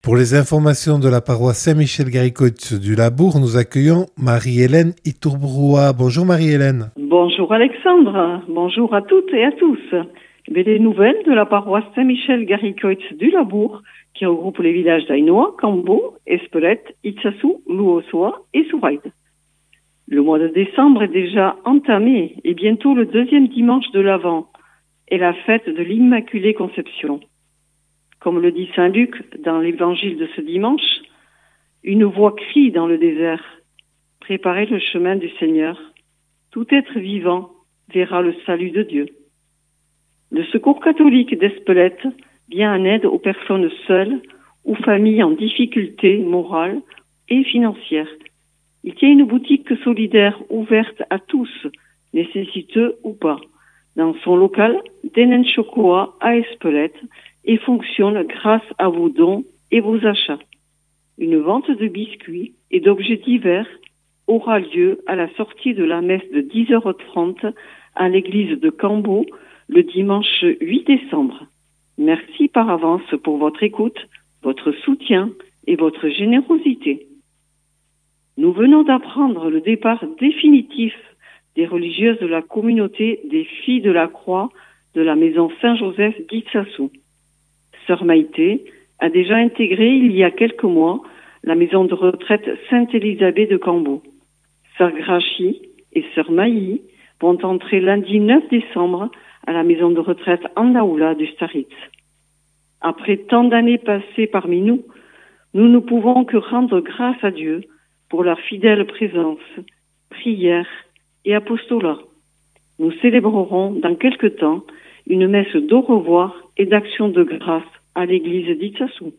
Pour les informations de la paroisse Saint-Michel-Garicoit du Labour, nous accueillons Marie-Hélène Itourboua. Bonjour Marie-Hélène. Bonjour Alexandre, bonjour à toutes et à tous. Les nouvelles de la paroisse Saint-Michel-Garicoit du Labour, qui regroupe les villages d'Ainoa, Cambo, Espelette, Itsassou, Louossoa et Souraïd. Le mois de décembre est déjà entamé et bientôt le deuxième dimanche de l'Avent est la fête de l'Immaculée Conception. Comme le dit Saint Luc dans l'évangile de ce dimanche, une voix crie dans le désert, « Préparez le chemin du Seigneur. Tout être vivant verra le salut de Dieu. » Le Secours catholique d'Espelette vient en aide aux personnes seules ou familles en difficulté morale et financière. Il tient une boutique solidaire ouverte à tous, nécessiteux ou pas, dans son local d'Enenchokoa à Espelette, et fonctionne grâce à vos dons et vos achats. Une vente de biscuits et d'objets divers aura lieu à la sortie de la messe de 10h30 à l'église de Cambo le dimanche 8 décembre. Merci par avance pour votre écoute, votre soutien et votre générosité. Nous venons d'apprendre le départ définitif des religieuses de la communauté des Filles de la Croix de la maison Saint-Joseph d'Itsassou. Sœur Maïté a déjà intégré il y a quelques mois la maison de retraite Sainte-Élisabeth de Cambo. Sœur Grachi et Sœur Maï vont entrer lundi 9 décembre à la maison de retraite Andaoula du Staritz. Après tant d'années passées parmi nous, nous ne pouvons que rendre grâce à Dieu pour leur fidèle présence, prière et apostolat. Nous célébrerons dans quelque temps une messe d'au revoir et d'action de grâce à l'église d'Itsassou.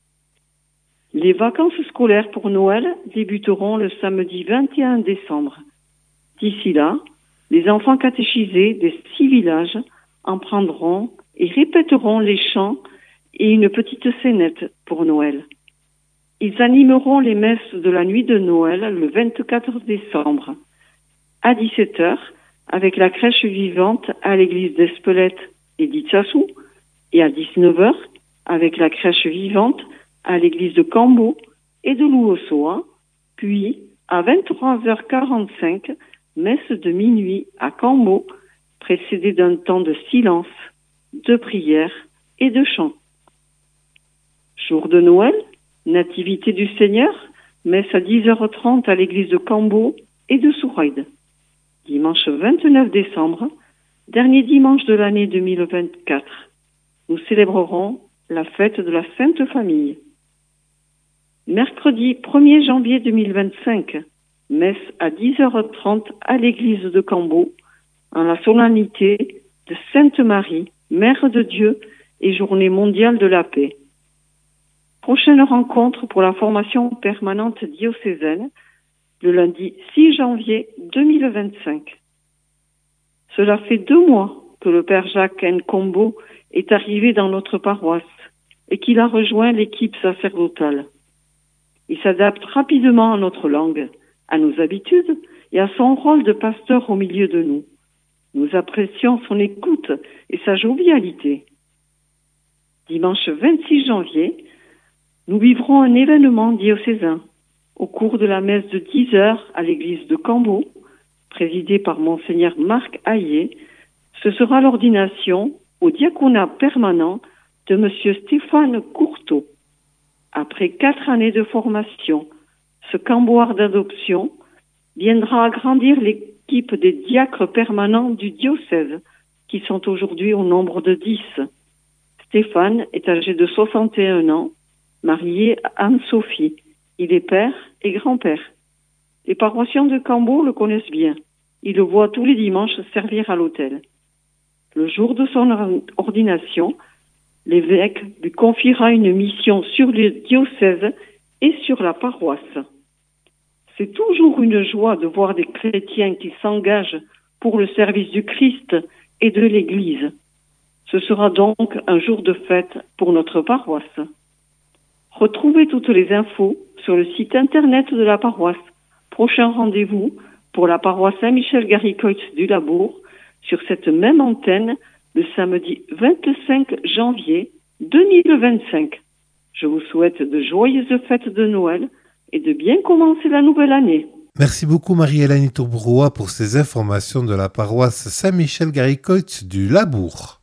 Les vacances scolaires pour Noël débuteront le samedi 21 décembre. D'ici là, les enfants catéchisés des 6 villages en prendront et répéteront les chants et une petite scénette pour Noël. Ils animeront les messes de la nuit de Noël le 24 décembre à 17h avec la crèche vivante à l'église d'Espelette et d'Itsassou et à 19h avec la crèche vivante à l'église de Cambo et de Louossoa, puis à 23h45, messe de minuit à Cambo, précédée d'un temps de silence, de prière et de chant. Jour de Noël, Nativité du Seigneur, messe à 10h30 à l'église de Cambo et de Souraïd. Dimanche 29 décembre, dernier dimanche de l'année 2024, nous célébrerons la fête de la Sainte Famille. Mercredi 1er janvier 2025, messe à 10h30 à l'église de Cambo, en la solennité de Sainte Marie, Mère de Dieu et Journée mondiale de la paix. Prochaine rencontre pour la formation permanente diocésaine, le lundi 6 janvier 2025. Cela fait 2 mois que le Père Jacques Nkombo est arrivé dans notre paroisse et qu'il a rejoint l'équipe sacerdotale. Il s'adapte rapidement à notre langue, à nos habitudes et à son rôle de pasteur au milieu de nous. Nous apprécions son écoute et sa jovialité. Dimanche 26 janvier, nous vivrons un événement diocésain au cours de la messe de 10h à l'église de Cambo, présidée par Monseigneur Marc Hayé. Ce sera l'ordination au diaconat permanent de M. Stéphane Courteau. Après 4 années de formation, ce camboire d'adoption viendra agrandir l'équipe des diacres permanents du diocèse, qui sont aujourd'hui au nombre de 10. Stéphane est âgé de 61 ans, marié à Anne-Sophie. Il est père et grand-père. Les paroissiens de Cambo le connaissent bien. Ils le voient tous les dimanches servir à l'autel. Le jour de son ordination, l'évêque lui confiera une mission sur le diocèse et sur la paroisse. C'est toujours une joie de voir des chrétiens qui s'engagent pour le service du Christ et de l'Église. Ce sera donc un jour de fête pour notre paroisse. Retrouvez toutes les infos sur le site internet de la paroisse. Prochain rendez-vous pour la paroisse Saint-Michel-Garicoit du Labour sur cette même antenne le samedi 25 janvier 2025. Je vous souhaite de joyeuses fêtes de Noël et de bien commencer la nouvelle année. Merci beaucoup Marie-Hélène Iturbroua pour ces informations de la paroisse Saint-Michel-Garicoit du Labour.